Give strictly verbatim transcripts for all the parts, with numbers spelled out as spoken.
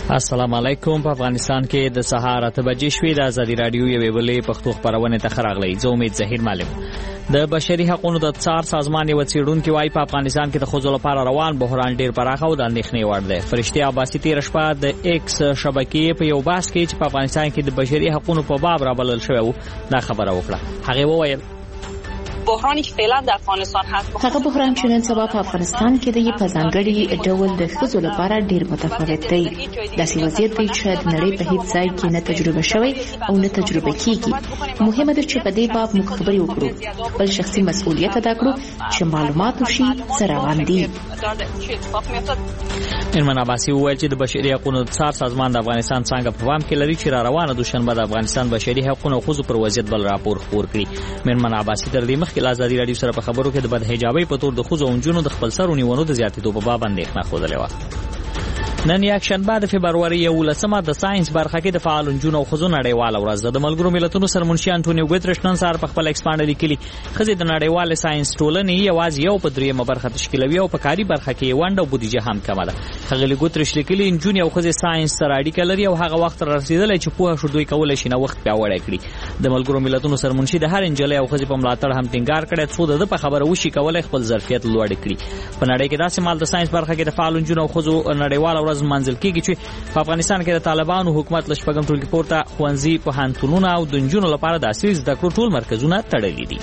السلام علیکم. په افغانستان کې د سهار اته بجې شوې. د ازادي رادیو یوې بلې پښتو خپرونې ته راغلی. زه امید ظهیر معلم. د بشري حقوقو د څار سازمان یو څېړونکي وايي په افغانستان کې د ښځو لپاره روان بحران ډېر پراخه او د اندېښنې وړ دی. فرشتي عباسي تېره شپه د ایکس شبکې په یو بحث کې چې په افغانستان کې د بشري حقوقو په باب رابلل شوی و دا خبره وکړه. هغه وویل بحرانی که فعلا در افغانستان هست هغه بحران چې نن سبا په افغانستان کې د په ځانګړي ډول د ښځو لپاره ډیر متفاوت دی. داسې وضعیت دی چې د نړۍ په هیڅ ځای کې نه تجربه شوی او نه تجربه کیږي. مهمه ده چې په دې باب موږ خبرې وکړو، بل شخصي مسؤلیت ادا کړو چې معلومات وشي څه روان دي. ایرمن عباسی وویل چې د بشري حقوقو د څار سازمان د افغانستان څنګه په پام کې لري چې را روانه دوشنبه د افغانستان بشري حقوقو او ښځو پر وضعیت بل راپور خپور کړي. ایرمن عباسی تر دې مخکې د ازادي رادیو سره په خبرو کې د بدحجابۍ په تور د ښځو او نجونو د خپل سر ونیولو د زیاتېدو په باب اندېښنه ښودلې وه. نن یکشنبه د فبروري یولسمه د ساينس برخه کې د فعال نجونو او ښځو نړیواله ورځ ده. د ملګرو ملتونو سرمنشي انټونیو ګوترش نن سهار په خپل ایکسپانډ لیکلي ښځې د نړیوال ساينس ټولنې یوازې یو په دریمه برخه تشکیلوي او په کاري برخه کې ونډه او بودیجه هم کمه ده. ښاغلي ګوترش لیکلي نجونې او ښځې ساينس سره اړیکه لري او هغه وخت رسیدلی چې پوهه شو دوی کولی شي نوښت پیاوړی کړي. د ملګرو ملتونو سرمنشي د هر نجلۍ او ښځې په ملاتړ هم ټینګار کړی څو د په خبره وشي کولی خپل ظرفیت لوړ کړي. په نړۍ کې داسې مال د ساينس برخه کې د فعال نجونو او ښځو نړیواله ورځ منځل کېږي چې په افغانستان کې د طالبانو حکومت له شپږم ټولګي پورته ښوونځي، پوهنتونونه او د نجونو لپاره د عصري زده کړو ټول مرکزونه تړلي دي.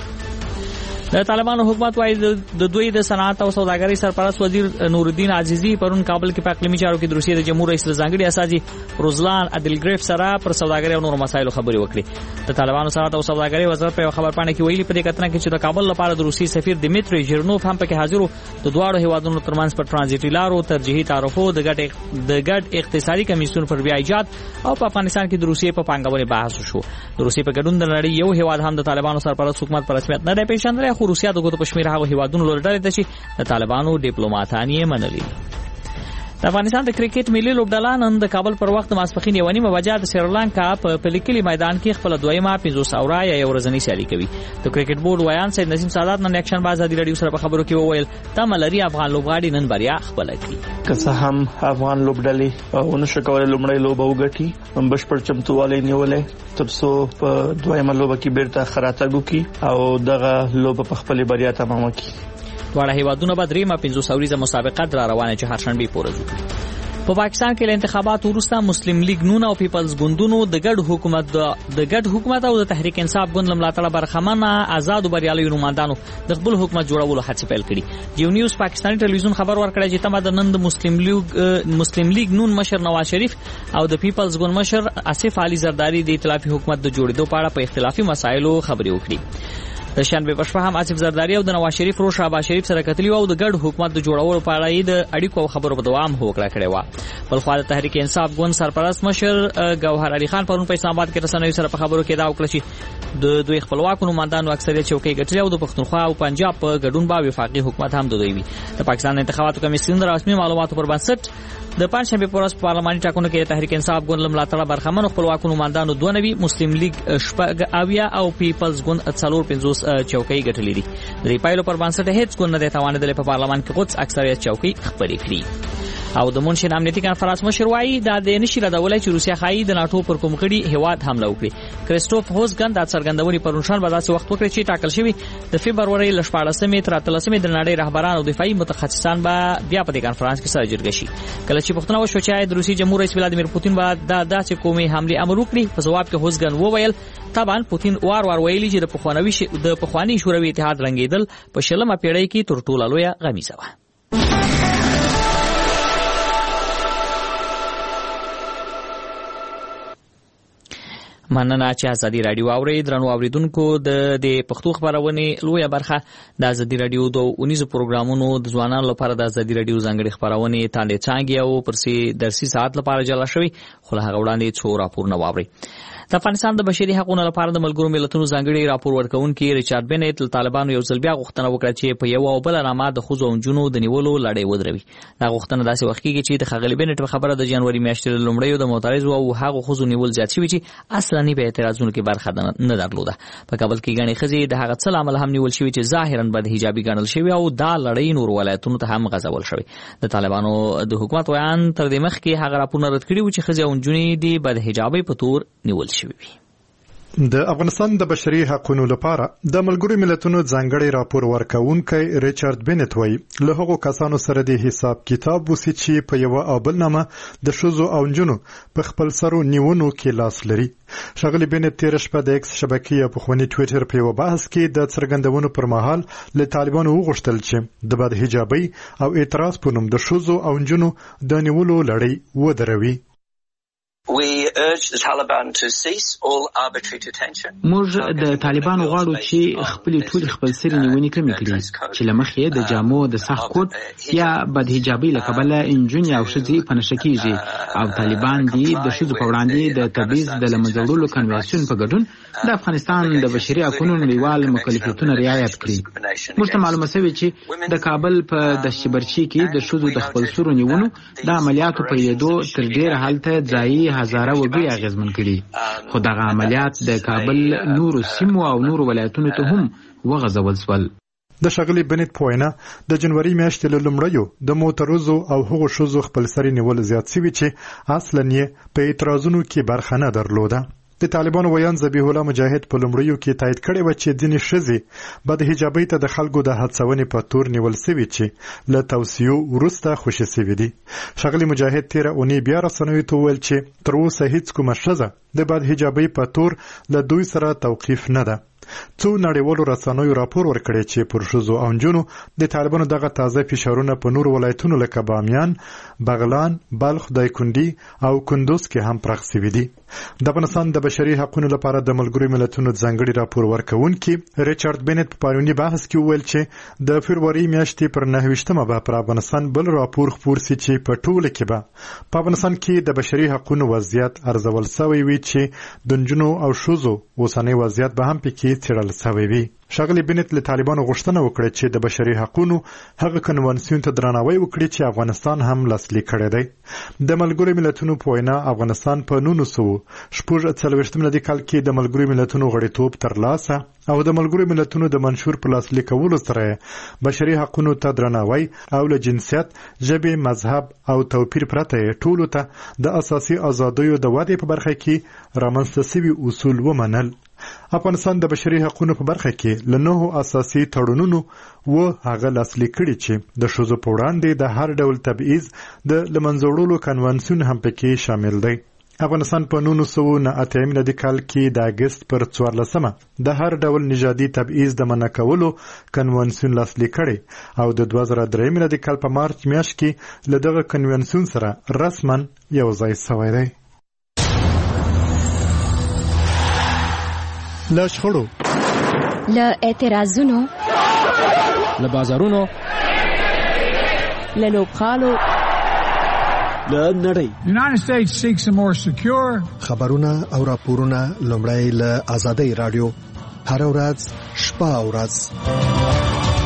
د طالبانو حکومت وايي د دوی د صنعت او سوداګرۍ سرپرست وزیر نورالدین عزیزی پرون کابل کې په اقلیمي چارو کې د روسیې د جمهور رئیس ځانګړي استازي روزلان عادلګریف سره پر سوداګرۍ او نورو مسایلو خبرې وکړې. د طالبانو صنعت او سوداګرۍ وزارت په خبرپاڼه کې ویلي په دې کتنه کې چې د کابل لپاره د روسي سفیر دمیتری ژیرنوف هم پکې حاضر وو. د دواړو هیوادونو ترمنځ پر ترانزیټي لارو ترجیحي تعرفو د ګډ د ګډ اقتصادي کمیسیون پر بیا ایجاد او په افغانستان کې د روسیې په پانګونې بحث وشو. د روسیې په ګډون د نړۍ یو هیواد هم د طالبانو سرپرست حکومت په رسمیت نه دی پیژندلی، خو روسیا د ګوتو په شمېر هغه هیوادونو لرډلې ته چې د طالبانو ډیپلوماتان یې منلي. د افغانستان د کرکټ ملي لوبډله نن د کابل پر وخت ماسپښین یوه نیمه بجه د سریلانکا په پلیکلي میدان کې خپله دویمه پنځوس اوره یا یو ورځنۍ سیالي کوي. د کرکټ بورډ ویان سید نسیم سادات نن یکشنبه ازادي رادیو سره په خبرو کې وویل تمه لري افغان لوبغاړي نن بریا خپله کړي. که څه هم افغان لوبډلې ونشو کولی لومړۍ لوبه وګټي، بشپړ چمتووالی نیولی تر څو په دویمه لوبه کې بیرته ښه راتګ وکړي او دغه لوبه په خپلې بریا تمامه کړي. دواړه هیوادونه به دریمه پنځوس اوریزه مسابقه را روانه چې هر شنبې پورې وکړي. په پاکستان کې له انتخاباتو وروسته مسلم لیگ نون او پیپلز ګوندونو د ګډ حکومت د ګډ حکومت او د تحریک انصاف ګوند له ملاتړه برخمنه آزاد او بریالي نمایندانو د خپل حکومت جوړولو هڅې پیل کړي. جیو نیوز پاکستاني ټلویزیون خبر ورکړی چې تمه د نن د مسلم لیگ مسلم لیگ نون مشر نواز شریف او د پیپلز ګوند مشر آصف علي زرداری د ائتلافي حکومت د جوړېدو په اړه په اختلافي مسایلو خبرې وکړي. د شنبه په شپه هم آصف زرداری او د نواز شریف روش شهباز شریف سره کتلی او د ګډ حکومت د جوړولو په اړه د اړیکو او خبرو په دوام هوکړه کړې وه. بل خو د تحریک انصاف ګوند سرپرست مشر ګوهر علي خان پرون په اسلام آباد کې رسنیو سره په خبرو کې دا وکړه چې د دوی خپلواکو نمایندانو اکثریت چوکۍ ګټلې او د پښتونخوا او پنجاب په ګډون به وفاقي حکومت هم د دوی وي. د پاکستان انتخاباتو کمیسیون د رسمي معلوماتو پر بنسټ د پنځشنبه په ورځ په پارلماني ټاکنو کې تحریک انصاف ګوند له ملاتړه برخمنو خپلواکو نمایندانو دوه نوي، مسلم لیگ شپږ اویا او پیپلز ګوند څلور پنځوس چوکۍ ګټلې دي. د دې پایلو پر بنسټ هیڅ ګوند نه دی توانېدلی په پارلمان کې قدس اکثریت چوکۍ خپلې کړي. او د منشن امنیتي کنفرانس مشر وايي دا د نشي ردولای چې روسیا خایي د ناتو پر کوم غړي هیواد حمله وکړي. کریسټوف هوزګن د څرګندونې پرونشان به داسې وخت وکړي چې ټاکل شوی د فبروري ل شپاړسمې تر اتلسمې د نړۍ رهبران او دفاعي متخصصان به بیا په دې کنفرانس کې سره جرګه شي. کله چې پښتنه وشو چې د روسي جمهور رئیس ولادیمیر پوتین به دا داسې کومې حمله امر وکړي، په جواب کې هوزګن وویل طبعا پوتین وار وار ویلي چې د پخوانوي د پخوانی شوروي اتحاد رنګیدل په شلمه پیړۍ کې تر ټولو لویه غمیزه وه. مننه چې ازادي رادیو اوري. درنو اوریدونکو د د پښتو خبرونه لویه برخه د ازادي رادیو د اونیزو پروګرامونو د ځوانانو لپاره د ازادي رادیو ځانګړي خبرونه تاندې څنګه او پرسي درسي ساعت لپاره جلا شوی، خو هغه وړاندې څو راپورونه واوري. د افغانستان د بشري حقوقو لپاره د ملګرو ملتونو ځانګړي راپور ورکونکي ریچارډ بنټ له طالبانو یو ځل بیا غوښتنه وکړه چې په یو او بل نامه د ښځو او نجونو د نیولو لړۍ ودروي. دا غوښتنه داسې وخت کېږي چې د ښاغلي بنټ په خبره د جنوري میاشتې له لومړیو د معترضو او هغو ښځو نیول زیات شوي چې اصلاً په اعتراضونو کې برخه نه درلوده. په کابل کې ګڼې ښځې د هغه څه له امله هم نیول شوي چې ظاهراً بدحجابي ګڼل شوي او دا لړۍ نور ولایتونو ته هم غځول شوي. د طالبانو د حکومت ویان تر دې مخکې هغه راپورونه رد کړي و چې ښځې او نجونې د بدحجابۍ په تور نیول شوي وي. د افغانستان د بشري حقوقو لپاره د ملګرو ملتونو ځانګړي راپور ورکونکي ریچارډ بنټ وایي له هغو کسانو سره د حساب کتاب وسی چې په یو او بل نامه د ښځو او نجونو په خپل سرو نیونو کې لاس لري. ښاغلي بنټ تېره شپه د ایکس شبکې او پخواني ټویټر په یو بحث کې د څرګندونو پر مهال له طالبانو وغوښتل چې د بدحجابۍ او اعتراض په نوم د ښځو او نجونو د نیولو لړۍ ودروي. We urge the Taliban to cease all arbitrary detention. موږ د طالبانو غواړو چې خپل ټول خپل سری نیونې کمې کړي چې لمخې د جامو د سخت کوډ یا بدحجابۍ له کبله انجونې او ښځې په نشه کېږي او طالبان دي د ښځو په وړاندې د تبعیض د له منځه وړلو کنوانسیون په ګډون د افغانستان د بشري حقوقو نړیوال مکلفیتونه رعایت کړي. موږ ته معلومه شوې چې د کابل په دشتبرچي کې د ښځو د خپل سرو نیونو د عملیاتو په لیدو تر ډېره هلته ځایي هزاره وګړي اغېزمن کړي خو دغه عملیات د کابل نورو سیمو او نورو ولایتونو ته هم وغځول شول. د ښاغلي بنټ په وینا د جنوري میاشتې له لومړیو د معترضو او هغو ښځو خپل سرې نیول زیات شوي چې اصلاً یې په اعتراضونو کې برخه نه درلوده. د طالبانو ویان ذبیح الله مجاهد په لومړیو کې تایید کړی و چې ځینې ښځې بدحجابۍ ته د خلکو د هڅونې په تور نیول شوي چې له توصیو وروسته خوشي شوي دي. ښاغلي مجاهد تېره اونۍ بیا رسنیو ته وویل چې تر اوسه هیڅ کومه ښځه د بدحجابۍ په تور له دوی سره توقیف نه ده. څو نړیوالو رسنیو راپور ورکړی چې پر ښځو او نجونو د طالبانو دغه تازه فشارونه په نورو ولایتونو لکه بامیان، بغلان، بلخ، دایکنډي او کندوز کې هم پراخ شوي دي. د افغانستان د بشري حقوقو لپاره د ملګرو ملتونو ځانګړي راپور ورکونکي ریچارډ بنټ په پرونی بحث کې وویل چې د فبروري میاشتې پر نهه ویشتمه به پر افغانستان بل راپور خپور شي چې په ټوله کې به په افغانستان کې د بشري حقوقو وضعیت ارزول شوی وي چې د نجونو او ښځو اوسنی وضعیت به هم پکې څېړل شوی وي. ښاغلي بنټ له طالبانو غوښتنه وکړه چې د بشري حقوقو هغه کنوانسیون ته درناوی وکړي چې افغانستان هم لاسلیک کړی دی. د ملګرو ملتونو په وینا افغانستان په نولس سوه شپږ څلوېښت میلادي کال کې د ملګرو ملتونو غړیتوب ترلاسه او د ملګرو ملتونو د منشور په لاسلیک کولو سره بشري حقوقو ته درناوی او له جنسیت، ژبې، مذهب او توپیر پرته ټولو ته د اساسي ازادیو د ودې په برخه کې رامنځته شوي اصول ومنل. افغانستان د بشري حقوقو په برخه کې له نهو اساسي تړونونو و هغه لاسلیک کړي چې د ښځو په وړاندې د هر ډول تبعیض د له منځه وړلو کنوانسیون هم پکې شامل دی. افغانستان په نولس سوه نه اتیا میلادي کال کې د اګست پر څوارلسمه د هر ډول نژادي تبعیض د منع کولو کنوانسیون لاسلیک کړي او د دوه زره درې میلادي کال په مارچ میاشت کې له دغه کنوانسیون سره رسما یو ځای شوی دی. له شخړو، له اعتراضونو، له بازارونو، له لوبغالو، له نړۍ United States seeks a more secure خبرونه او راپورونه لومړی له آزادۍ رادیو هر ورځ شپه او ورځ.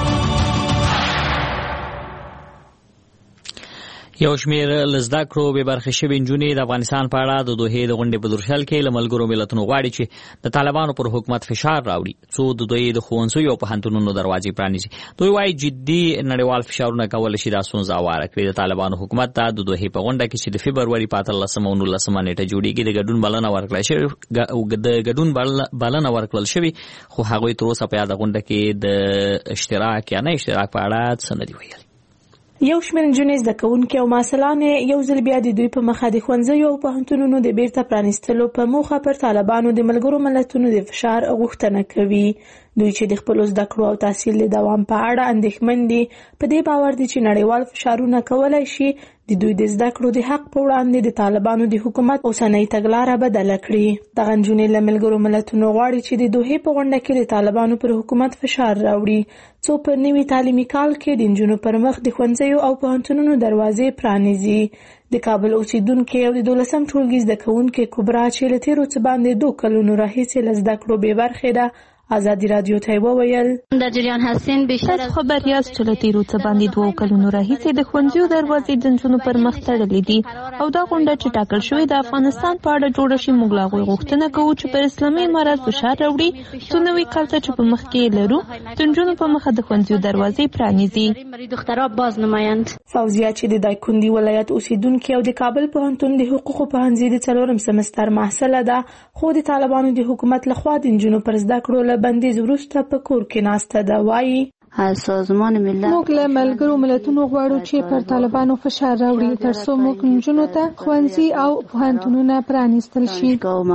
یو شمیر لزده کړو به برخه شوی نجونې د افغانستان په اړه د دوه د غونډې په درشل کې له ملګرو ملتونو غواړي چې د طالبانو پر حکومت فشار راوړي څو د دوی د ښوونځیو او پوهنتونونو دروازې پرانیزي. دوی وايي جدي نړیوال فشارونه کول شي دا ستونزه هواره کړي. د طالبانو حکومت ته د دوه په غونډه کې چې د فبروري په اتلسمه او نولسمه نیټه جوړیږي د ګډون بلنه ورکړل شوې د ګډون بلنه ورکړل شوې خو هغوی تر اوسه په یاده غونډه کې د اشتراک یا نه اشتراک په اړه څه نه دي ویلي. یو شمېر نجونې زده کوونکې او محصلان یو ځل بیا د دوی په مخه د ښوونځیو او پوهنتونونو د بیرته پرانیستلو په موخه پر طالبانو د ملګرو ملتونو د فشار غوښتنه کوي. دوی چې د خپل زده کړو او تحصیل د دوام په اړه اندېښمن دي په دې باور دي چې نړیوال فشارونه کولای شي د دوی د زده کړو د حق په وړاندې د طالبانو د حکومت اوسنۍ تګلاره بدله کړي. دغه نجونې له ملګرو ملتونو غواړي چې د دوحې په غونډه کې د طالبانو پر حکومت فشار راوړي څو په نوي تعلیمي کال کې د نجونو پر مخ د ښوونځیو او پوهنتونونو دروازې پرانیزي. د کابل اوسیدونکې او د دولسم ټولګي زده کوونکې کبرا چې له تېرو څه باندې دوه کلونو راهیسې له زده کړو بې برخې ده آزادی رادیو ته وویل در جریان هستین بیشتر از خبر یاست چې له تېرو څه باندې دوه کلونو راهیسې د ښوونځیو دروازې د نجونو پر مخ تړلې دي او دا غونډه چې ټاکل شوې د افغانستان په اړه جوړه شي موږ له هغوی غوښتنه کوو چې پر اسلامي امارت فشار راوړي څو نوي کال ته چې په مخ کې لرو د نجونو په مخه د ښوونځیو دروازې پرانیزي. فوزیه چې د دایکنډي ولایت اوسیدونکې او د کابل پوهنتون د حقوقو پوهنځي د څلورم سمستر محصله ده خو د طالبانو د حکومت لخوا د نجونو پر زده کړو بندیز وروسته په کور کې ناسته ده. وایي سازمان ملل موږ له ملګرو ملتونو غواړو چې پر طالبانو فشار راوړي ترڅو موږ نجونو ته ښوونځي او پوهنتونونه پرانیستل شي.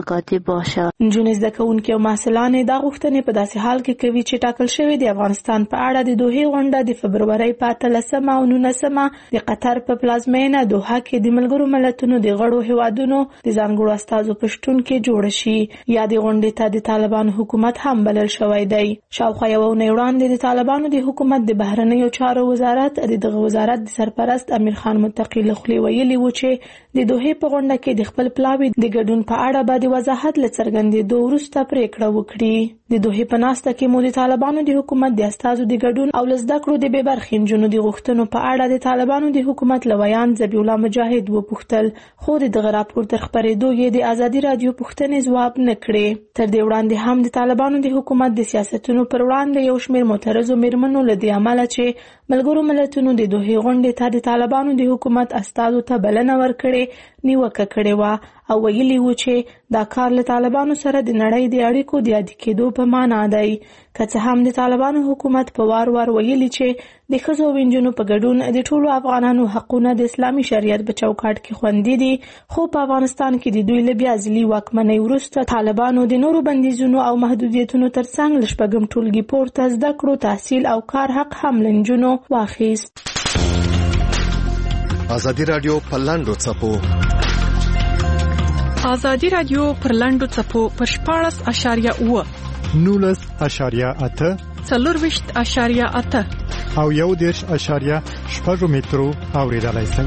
نجونې زده کوونکې او محصلان دا غوښتنې په داسې حال کې کوي چې ټاکل شوې د افغانستان په اړه د دوحې غونډه د فبرورۍ په اتلسمه او نولسمه د قطر په پلازمینه دوحه کې د ملګرو ملتونو د غړو هیوادونو د ځانګړو استازو په شتون کې جوړه شي. یا د غونډې ته د طالبانو حکومت هم بلل شوی دی. شاوخوا یوه اونۍ وړاندې د طالبانو د حکومت د بهرنیو چارو وزارت د دغه وزارت د سرپرست امیر خان متقی له خولې ویلي و چې د دوحې په غونډه کې د خپل پلاوي د ګډون په اړه به د وضاحت له څرګندېدو وروسته پریکړه وکړي. د دوحې په ناسته کې مو د طالبانو د حکومت د استازو د ګډون او له زده کړو د بې برخې نجونو د غوښتنو په اړه د طالبانو د حکومت له ویان ذبیح الله مجاهد وپوښتل خو د دغه راپور تر خپرېدو یې د ازادي رادیو پوښتنې ځواب نه کړې. تر دې وړاندې هم د طالبانو د حکومت د سیاستونو پر وړاندې یو شمېر معترضو میرمنو له دې امله چې ملګرو ملتونو د دوحې غونډې ته د طالبانو د حکومت استازو ته بلنه ورکړې نیوکه کړې وه او ویلي و چې دا کار له طالبانو سره د نړۍ د اړیکو د عادي کېدو په معنا دی. که څه هم د طالبانو حکومت په وار وار ویلي چې د ښځو او نجونو په ګډون د ټولو افغانانو حقونه د اسلامي شریعت په چوکاټ کې خوندي دي خو په افغانستان کې د دوی له بیا ځلي واکمنۍ وروسته طالبانو د نورو بندیزونو او محدودیتونو ترڅنګ له شپږم ټولګي پورته زده کړو تحصیل او کار حق هم له نجونو واخیست. ازادي رادیو په لاندو څپو ازادي رادیو پر لاندو څپو پر شپاړس اشاریه اوه نولس اشاریه اته څلورویشت اشاریه اته او یو دېرش اشاریه شپږ مترو اوریدلای شئ.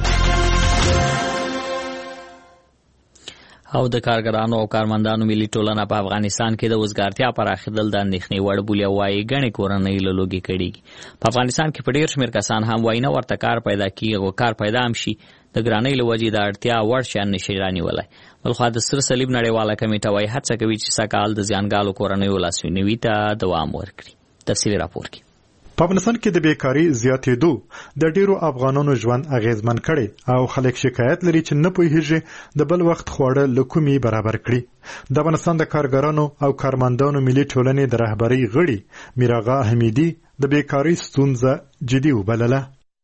او د کارګرانو او کارمندانو ملي ټولنه په افغانستان کې د وزګارتیا پراخېدل د اندېښنې وړ بولي وایي ګڼې کورنۍ له لوږې کړېږي. په افغانستان کې په ډېر شمېر کسان هم وایي نه ورته کار پیدا کېږي او کار پیدا هم شي د ګرانۍ له وجې د اړتیا وړ شیان نشي رانیولی. بلخوا د سره صلیب نړیواله کمیټه وایي هڅه کوي چې سږکال د زیانګالو کورنیو لاسنیوي ته دوام ورکړي. تفصیلي راپور کې په افغانستان کې د بیکاری زیاتېدو د ډیرو افغانانو ژوند اغیزمن کړي او خلک شکایت لري چې نه پوهیږي د بل وخت خواړه لکومي برابر کړي. د افغانستان د کارګرانو او کارمندانو ملي ټولنې د رهبرۍ غړي میراغا حمیدي د بیکاری ستونزه جدي وبلله.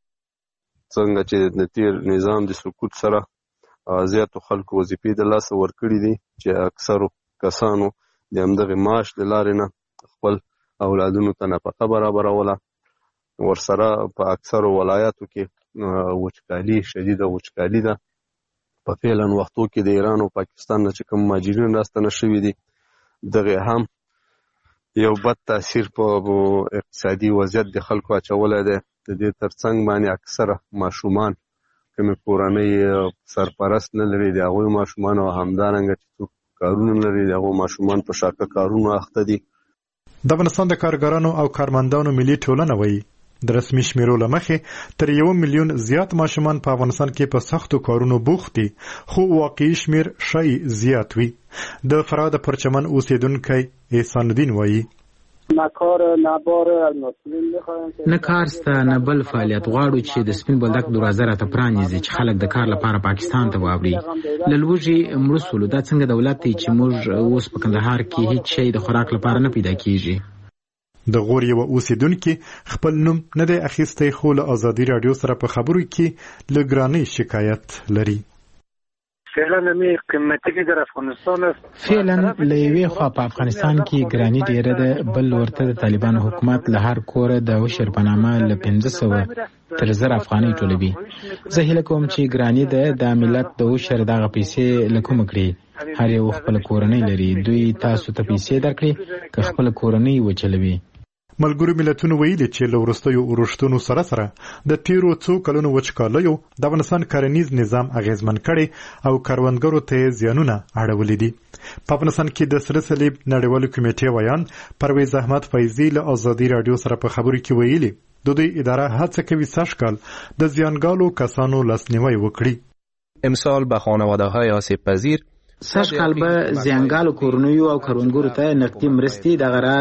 څنګه چې د تیر نظام د سقوط سره زیاتو خلکو وظیفې د لاسه ورکړي دي چې اکثرو کسانو د همدغه معاش له لارې نه خپل اولادونو ته نفقه برابروله. ورسره په اکثرو ولایاتو کې وچکالي شدیده وچکالي ده. په فعلا وختو کې د ایران او پاکستان نه چې کوم مهاجرین راستنه شوي دي دغه هم یو بد تاثیر په اقتصادي وضعیت د خلکو اچولی دی. د دې ترڅنګ باندې اکثره ماشومان کومې کورنۍ سرپرست نه لري د هغوی ماشومان او همدارنګه چې څوک کارونه لري د هغو ماشومان په شاکه کارونو اخته دي. د افغانستان د کارګرانو او کارمندانو ملي ټولنه وایي د رسمي شمیرو له مخې تر یو میلیون زیات ماشومان په افغانستان کې په سختو کارونو بوخت دي خو واقعي شمیر شای زیات وي. د فراه د پرچمن اوسیدونکی احسان الدین وایي نه کار نه بار المسلمین میخوایم نه کار سته نه بل فعالیت غواړو چې د سپین بولدک دروازه راته پرانیزي چې خلک د کار لپاره پاکستان ته واوړي. له لوږې مړه سولو دا څنګه دولت دی چې موږ اوس په کندهار کې هیڅ شی د خوراک لپاره نه پیدا کیږي. د غور یو اوسیدونکي خپل نوم نه دی اخیستی خو له ازادي رادیو سره په خبرو کې له ګرانۍ شکایت لري. فعلا می قیمتي کې در افغانستان است فعلا لوی خو په افغانستان کې ګرانی ډیره ده بل ورته د طالبان حکومت له هر کور د وشر پنامه ل پنځه سوه تر زر افغاني ټولوي زه هیله کوم چې ګرانی ده د ملت د وشر دغه پیسې لکوم کړي هر یو خپل کورنۍ لري دوی تاسو ته پیسې درکړي که خپل کورنۍ وچلوي ملګرو ملتونو ویلي چې له وروستیو اورښتونو سره سره د تیرو څو کلونو وچکالیو د افغانستان کرنیز نظام اغیزمن کړي او کروندګرو ته زیانونه اړولي دي په افغانستان کې د سره صلیب نړیوال کمیټې ویان پرویز احمد فیضی له آزادي رادیو سره په خبرو کې ویلي د دوی اداره هڅه کوي سږکال د زیانګالو کسانو لاسنیوی وکړي امسال به خانواده‌های آسیب پذیر سږکال به زیانګالو کورنیو او کروندګرو ته نقدي مرستې د